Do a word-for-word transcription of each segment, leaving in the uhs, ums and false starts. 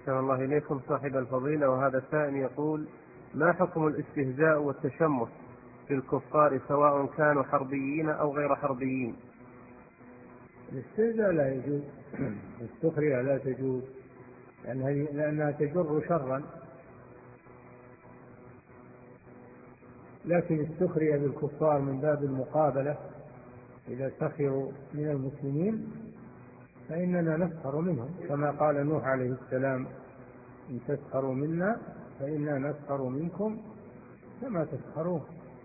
أحسن الله إليكم صاحب الفضيلة. وهذا سائل يقول: ما حكم الاستهزاء والتشمس في الكفار سواء كانوا حربيين أو غير حربيين؟ الاستهزاء لا يجوز، السخرية لا تجوز لأنها تجر شرا، لكن السخرية بالكفار من باب المقابلة، إذا سخروا من المسلمين فإننا نسخر منهم، كما قال نوح عليه السلام: إن تسخروا منا فإنا نسخر منكم كما تسخرون.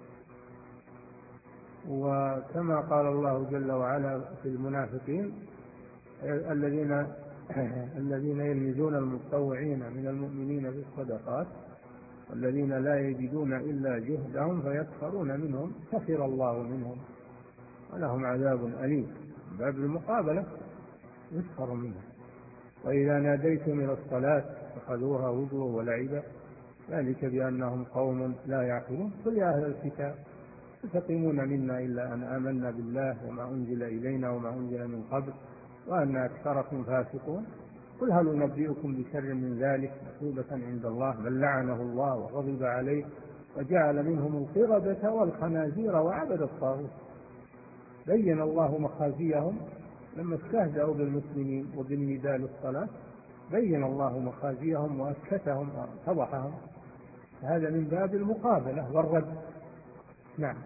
وكما قال الله جل وعلا في المنافقين: الذين الذين يلمزون المتطوعين من المؤمنين بالصدقات والذين لا يجدون إلا جهدهم فيسخرون منهم سخر الله منهم ولهم عذاب أليم. باب المقابلة يسخر منهم. وإذا ناديتم إلى الصلاة اتخذوها هزوا ولعبا ذلك بأنهم قوم لا يعقلون. قل يا أهل الكتاب تقيمون منا إلا أن آمنا بالله وما أنزل إلينا وما أنزل من قبل وأن أكثركم فاسقون. قل هل ننبئكم بشر من ذلك مثوبة عند الله من لعنه الله وغضب عليه وجعل منهم القردة والخنازير وعبد الطاغوت. بين الله مخازيهم لما استهزأوا بالمسلمين وبالنداء للصلاة، بين الله مخازيهم وأسكتهم وفضحهم. هذا من باب المقابلة والرد. نعم.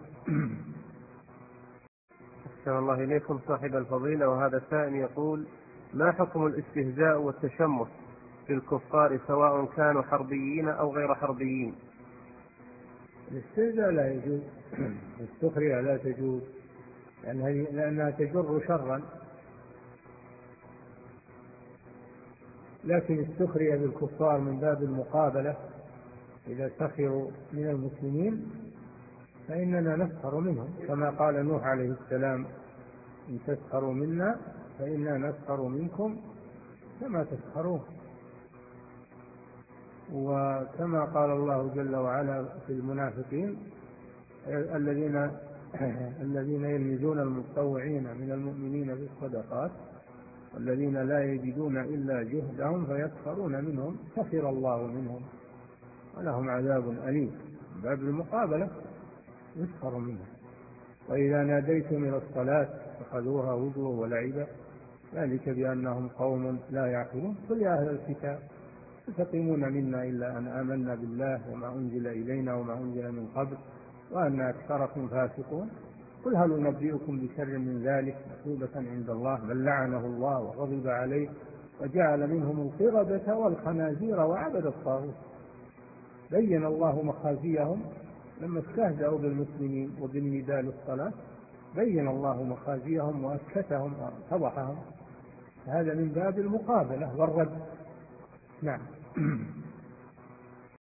أحسن الله إليكم صاحب الفضيلة. وهذا سائل يقول: ما حكم الاستهزاء والتشمس في الكفار سواء كانوا حربيين أو غير حربيين؟ الاستهزاء لا يجوز، السخرية لا تجوز لأنها تجر شرا، لكن السخرية بالكفار من باب المقابلة، إذا سخروا من المسلمين فإننا نسخر منهم، كما قال نوح عليه السلام: إن تسخروا منا فإنا نسخر منكم كما تسخرون. وكما قال الله جل وعلا في المنافقين: الذين الذين يلمزون المتطوعين من المؤمنين بالصدقات والذين لا يجدون إلا جهدهم فيسخرون منهم سخر الله منهم ولهم عذاب أليم. باب المقابلة يسخر منهم. وإذا ناديتم إلى الصلاة اتخذوها هزوا ولعبا ذلك بأنهم قوم لا يعقلون. قل يا أهل الكتاب تقيمون منا إلا أن آمنا بالله وما أنزل إلينا وما أنزل من قبل وأن أكثركم فاسقون. قل هل ننبئكم بشر من ذلك مثوبة عند الله من لعنه الله وغضب عليه وجعل منهم القردة والخنازير وعبد الطاغوت. بين الله مخازيهم لما استهزأوا بالمسلمين وبالنداء للصلاة، بين الله مخازيهم وأسكتهم وفضحهم. هذا من باب المقابلة والرد. نعم.